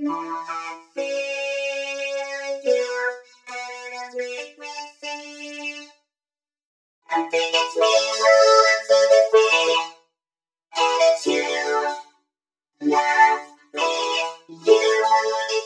I feel you, and it's make me sing. I think it's me who wants to be free, and it's you, love me, you.